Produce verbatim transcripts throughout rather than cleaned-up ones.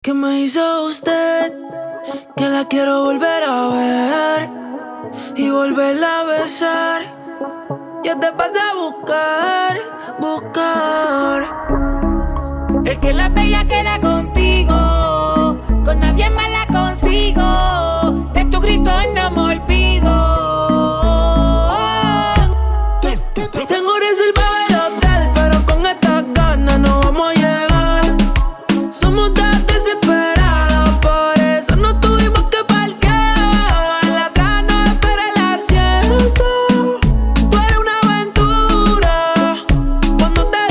¿Qué me hizo usted? Que la quiero volver a ver y volverla a besar. Yo te pasé a buscar, buscar. Es que la bella que era contigo, con nadie más la consigo. De tu grito no me olvido. Tengo reservado el hotel, pero con estas ganas no vamos a llegar. Somos tan desesperados, por eso no tuvimos que parquear. La atrás no espera el asiento. Tú eres una aventura cuando te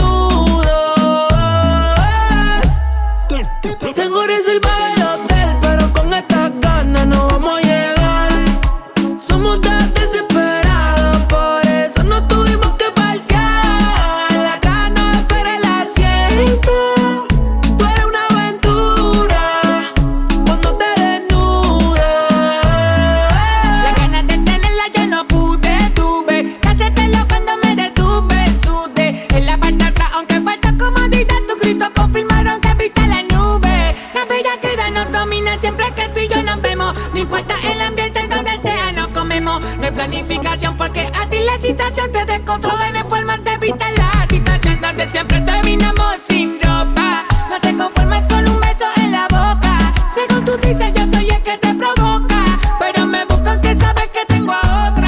desnudas. Tengo reservado el hotel, pero con estas ganas no vamos a llegar. Somos tan desesperados, por eso no tuvimos que parquear. La atrás no espera el asiento. Tú eres una aventura cuando te desnudas. Las ganas de tenerla yo no pude, tuve que hacértelo cuando me detuve, sudé en la parte de atrás, aunque falta comodidad. Tus gritos confirmaron que viste la nube. La bellaquera nos domina siempre que tú y yo nos vemos. No importa el ambiente, donde sea nos comemos. No hay planificación porque a ti la situación te descontrola. No hay forma de evitar la situación donde siempre terminamos sin ropa. No te conformes con un beso en la boca. Según tú dices yo soy el que te provoca, pero me buscan que sabes que tengo a otra.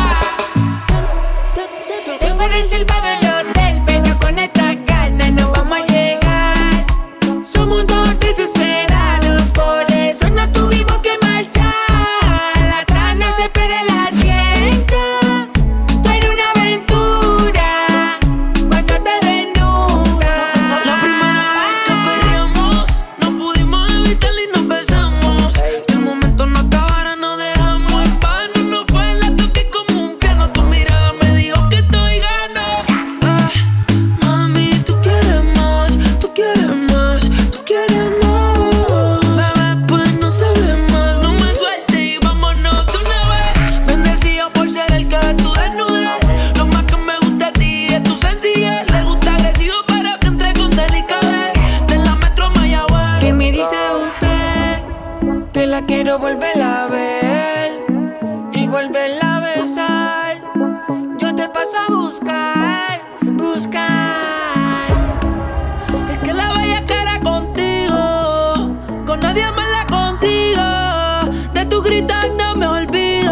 Tengo reservado el hotel, pero con esta ganas no vamos a llegar. Somos dos desesperados, por eso no tuvimos que marchar. Atrás no se espera el asiento. Tú eres una aventura cuando te desnudas. La primera vez que perreamos, no pudimos evitarlo y nos besamos. Que el momento no acabara, nos dejamos en vano. No fue el toque común que no, tu mirada me dijo que estoy gano. Ah, mami, tú quieres más, tú quieres más, tú quieres más. Bebé, pues no se hable más, no me sueltes y vámonos de una vez. Bendecido por ser el que tú desnudes. Lo más que me gusta a ti es tu sencillez. Le gusta agresivo, pero que entre con delicadez. De la metro a Mayagüez. ¿Qué me dice usted? Que la quiero volver a ver y volverla a besar. Yo te paso a buscar, buscar. Es que la bella que era contigo, con nadie más la consigo. De tu gritar no me olvido.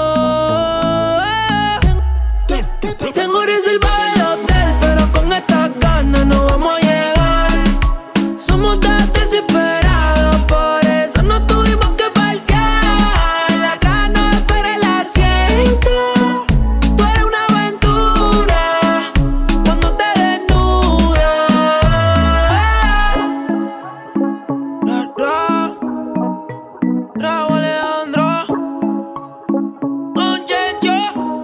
Tengo reservado el hotel, pero con estas ganas no vamos a llegar. Somos tan desesperados, por eso no tuvimos que parquear. La atrás no espera el asiento. Tú eres una aventura cuando te desnudas. Ra, ra, Raúl Alejandro, con Yencho,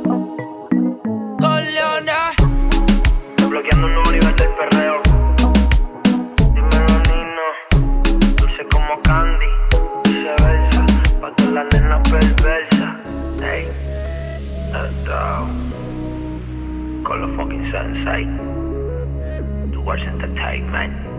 con Leona. Bloqueando un nuevo nivel del perreo. Dímelo, Nino. Dulce como candy, viceversa. Pa' todas las nenas perversas. Hey, let's go. Con los fucking sensei. Tu Wars Entertainment.